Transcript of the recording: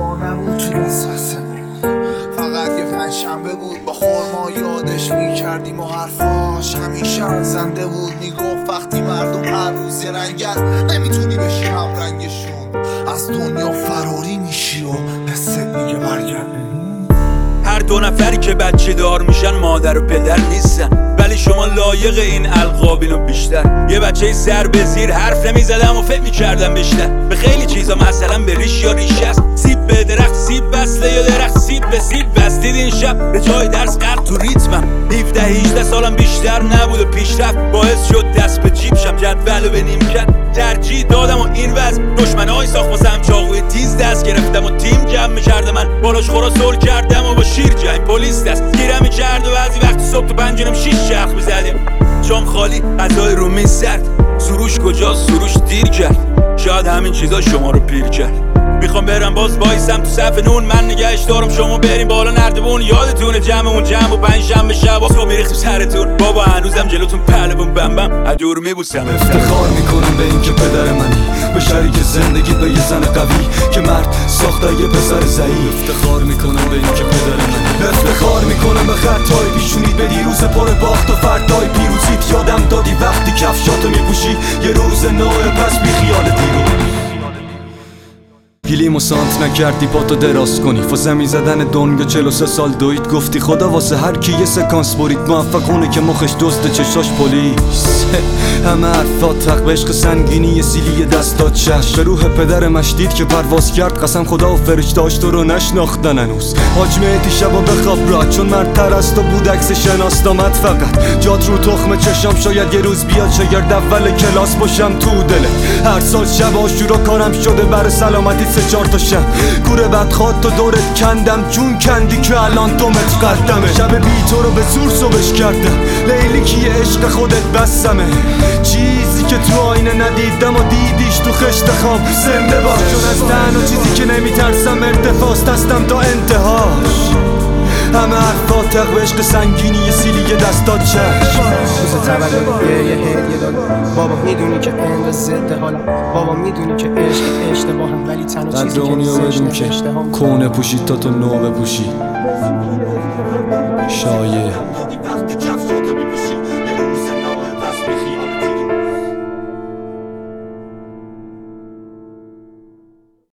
با نبود تو دسترسمون، فقط یه پنجشنبه بود با خورما یادش میکردیم و حرفاش همیشه زنده بود. میگفت وقتی مردم هر روز یه رنگن نمیتونی بشی هم رنگشون، از دنیا فراری میشی و حست میگه برگرد. هر دو نفری که بچه دار میشن مادر و پدر نیستن، ولی شما لایق این القابین و بیشتر. یه بچه سر به زیر حرف نمیزدم و فکر میکردم بیشتر به خیلی چیزا، مثلا به ریش یا ریشه است. سیب به درخت سیب بسته یا درخت سیب به سیب بستید این شب. به جای درس قرد تو ریتمم 17-18 سالم بیشتر نبود و پیشرفت باعث شد دست به جیب شم. جدولو به نیم کرد ترجیح دادم و این وضع دشمنای ساخت واسم چاقوی تیز دست گرفتم و تیم جمع می‌کرد. من بالاش خورا سول کردم و با شیر جنگ پلیس دست گیرم می‌کرد و بعضی وقت صبح تو پنجرم 6 چرخ می‌زدیم چون خالی غذای رو میز سرد. سروش کجاست؟ سروش دیر کرد، شاید همین چیزا شما رو پیر کرد. میخوام برم باز وایسم تو صف نون، من نگهش دارم شما بریم بالا نردبون. یادتونه جمعمون جمع و پنجشنبه شب صبح میریختیم سرتون، بابا هنوزم جلوتون پهلوون بم بم از دور میبوسم. افتخار میکنم به این که پدر منی، به شریک زندگی به یه زن قوی که مرد ساخته یه پسر ضعیف. افتخار میکنم به این که پدر منی، افتخار میکنم به خطای پیشونی، به دیروز پر باخت و فردای پیروزیت. یادم دادی وقتی کفشاتو میپوشی یه روز نوع پس بی خیال دیروز. گلیم و سانت نکردی پاتو دراز کنی، واسه می زدن دنیا 43 سال دوید. گفتی خدا واسه هر کی یه سکانس برید، موفقونه که مخش دزد چشاش پلیس. همه حرفات حق به عشق سنگینی یه سیلی دستات چشم. به روح پدر مشدید که پرواز کرد قسم خدا و فرشته‌اش تو رو نشناختن هنوز. حاج مهدی شبا بخواب راحت چون مردتر از تو بود عکس شناست آمد فقط جات رو تخم چشام. شاید یه روز بیاد شاگرد اول کلاس باشم تو دلت. هر سال شب آشورا کارم شده برای سلامتی 3-4 تا شب. کوره بدخواد تو دورت کندم جون کندی که الان دومت قدمه. شب بی تو رو به زور صبح کردم، لیلی که عشق خودت بسمه. چیزی که تو آینه ندیدم و دیدیش تو خشت خواب زنده باش. چون از تنها چیزی که نمیترسم ارتفاست، هستم تا انتهاش. همه حرفات حق به عشق سنگینی یه سیلی دستات چشم. روز تولد یه هدیه دادم، بابا میدونی که اند ضد حالم. بابا میدونی که عشق اشتباهم، ولی تنها چیزی که بدون که کونه پوشی تا تو نو بپوشی. شایع